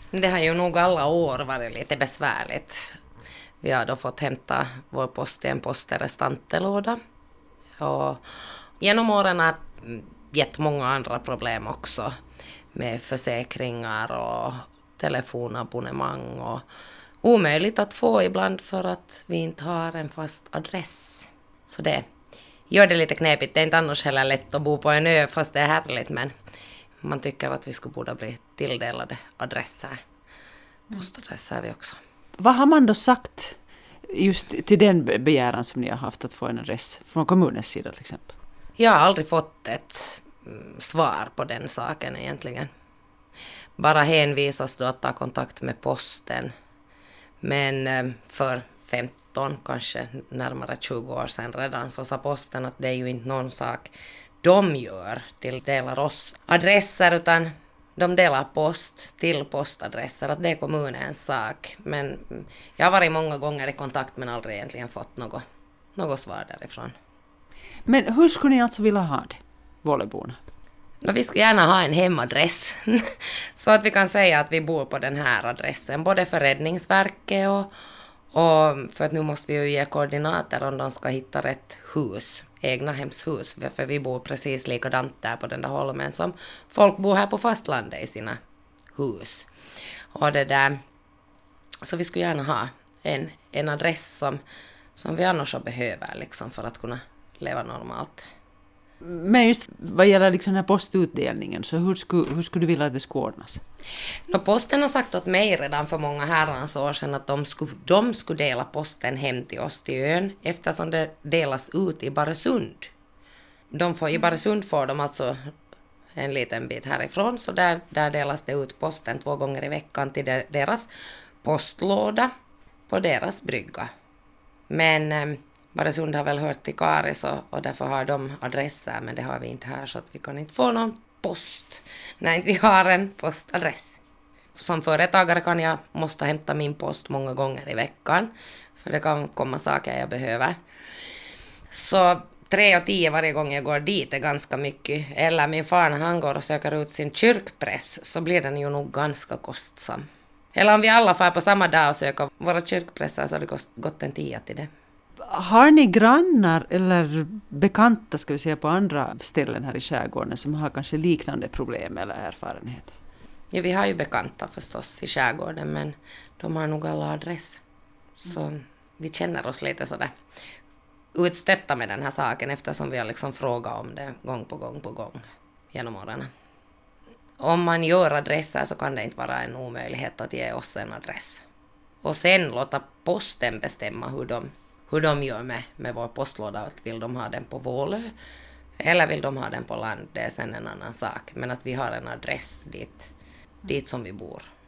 Det har ju nog alla år varit lite besvärligt. Vi har då fått hämta vår post i en posterestantelåda. Och genom åren har gett många andra problem också. Med försäkringar och telefonabonnemang. Och omöjligt att få ibland för att vi inte har en fast adress. Så det gör det lite knepigt. Det är inte annars heller lätt att bo på en ö fast det är härligt. Men man tycker att vi skulle borde bli tilldelade adresser. Postadresser är vi också. Vad har man då sagt just till den begäran som ni har haft att få en adress från kommunens sida till exempel? Jag har aldrig fått ett svar på den saken egentligen. Bara hänvisas då att ta kontakt med posten. Men för 15, kanske närmare 20 år sedan redan så sa posten att det är ju inte någon sak de gör tilldelar oss adresser utan de delar post till postadresser, att det är kommunens sak. Men jag har varit många gånger i kontakt men aldrig egentligen fått något svar därifrån. Men hur skulle ni alltså vilja ha det, Våleborna? Vi skulle gärna ha en hemadress så att vi kan säga att vi bor på den här adressen. Både för Räddningsverket och för att nu måste vi ju ge koordinater om de ska hitta rätt hus, egna hemshus. För vi bor precis likadant där på den där holmen som folk bor här på fastlandet i sina hus. Och det där, så vi skulle gärna ha en adress som vi annars behöver liksom, för att kunna leva normalt. Men just vad gäller liksom den här postutdelningen, så hur skulle du vilja att det skulle ordnas? Posten har sagt åt mig redan för många herrans år sedan att de skulle dela posten hem till oss till ön eftersom det delas ut i Baresund. I Baresund får de alltså en liten bit härifrån så där delas det ut posten 2 gånger i veckan till deras postlåda på deras brygga. Men Baresund har väl hört till Karis och därför har de adresser men det har vi inte här så att vi kan inte få någon post när inte vi har en postadress. Som företagare kan jag måste hämta min post många gånger i veckan för det kan komma saker jag behöver. Så 3:10 varje gång jag går dit är ganska mycket. Eller min far när han går och söker ut sin kyrkpress så blir den ju nog ganska kostsam. Eller om vi alla får på samma dag och söker våra kyrkpressar så har det gått en 10 till det. Har ni grannar eller bekanta ska vi säga på andra ställen här i skärgården som har kanske liknande problem eller erfarenheter? Ja, vi har ju bekanta förstås i skärgården men de har nog alla adress. Så vi känner oss lite sådär utstötta med den här saken eftersom vi har liksom frågat om det gång på gång genom åren. Om man gör adresser så kan det inte vara en omöjlighet att ge oss en adress. Och sen låta posten bestämma hur de gör med vår postlåda. Att vill de ha den på Vålö eller vill de ha den på land, det är sen en annan sak. Men att vi har en adress dit som vi bor.